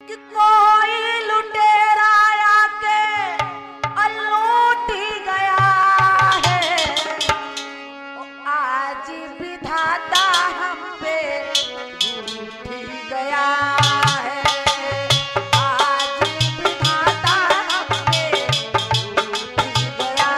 कि कोई लुटेरा आके लूटी गया है, आज विधाता हम पे रूठी गया है, आज विधाता हम पे रूठी गया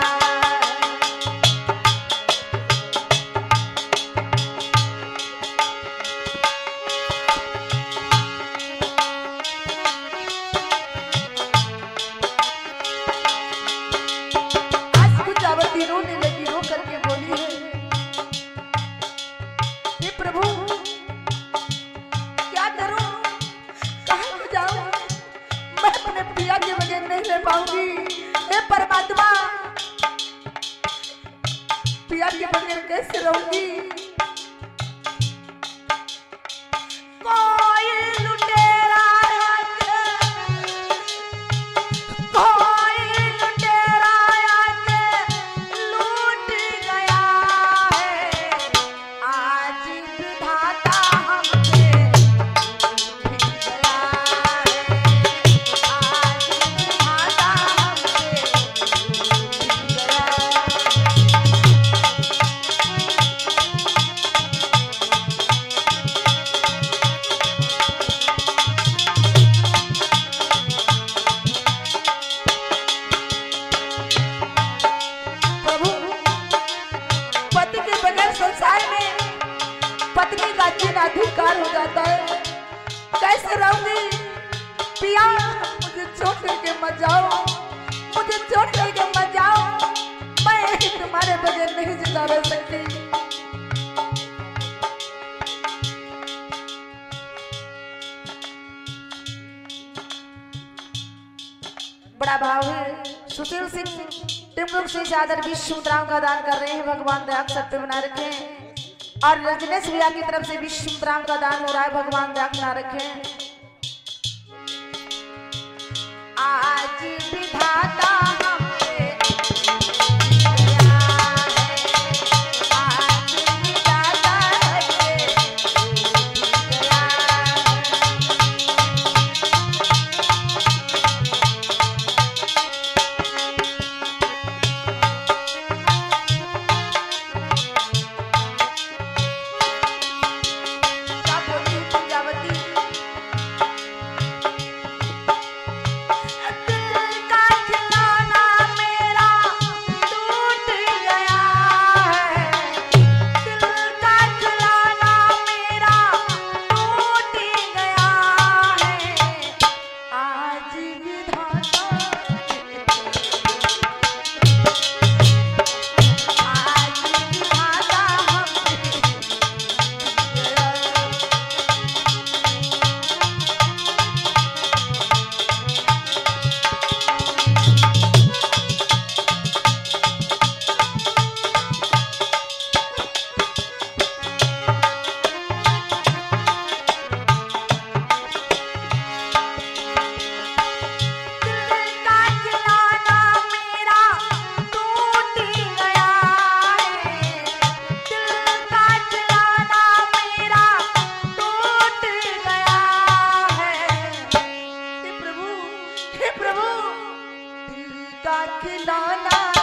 प्रभु क्या करूं, कहां को जाऊं, मैं अपने पिया के बगैर नहीं रह पाऊंगी। हे परमात्मा, पिया के बगैर कैसे रहूंगी। कोई लुटेरा आके, कोई लुटेरा आके लूट गया है, आज विधाता हमसे रूठ गया है, आज विधाता हमसे रूठ गया प्रभु, पति के बगैर संसार में पत्नी का जीना अधिकार हो जाता है। कैसे रहूंगी पिया, मुझे छोड़ करके मत जाओ, मुझे छोड़ करके मत जाओ, मैं तुम्हारे बगैर नहीं जिंदा रह सकती। बड़ा भाव है। सुशील सिंह टिमरुक से चादर 20 मुद्राओं का दान कर रहे हैं, भगवान दया सब पे बना रखें। और रजनेश भैया की तरफ से 20 मुद्राओं का दान हो रहा है, भगवान दया बना रखें। आज विधाता हमसे गया है, आज विधाता हमसे गया क्या बोली पूजावती, दिल का खिलौना मेरा टूट गया है, दिल का खिलौना मेरा टूट गया है, आज विधाता, आज विधाता हमसे गया। दिल का खिलौना मेरा टूट गया है, दिल का खिलौना मेरा टूट गया है। हे प्रभु, हे प्रभु, दिल का खिलौना